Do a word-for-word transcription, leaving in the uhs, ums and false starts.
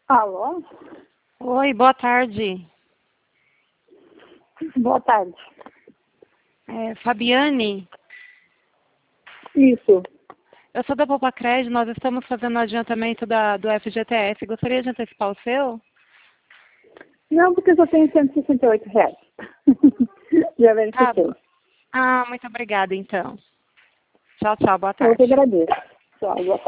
Alô? Oi, boa tarde. Boa tarde. É, Fabiane, Isso. eu sou da Popacred, nós estamos fazendo o adiantamento da, do F G T S. Gostaria de antecipar o seu? Não, porque eu só tenho cento e sessenta e oito reais. Já Ah, verifiquei. ah, muito obrigada, então. Tchau, tchau, boa Eu que tarde. agradeço. Tchau, boa tarde.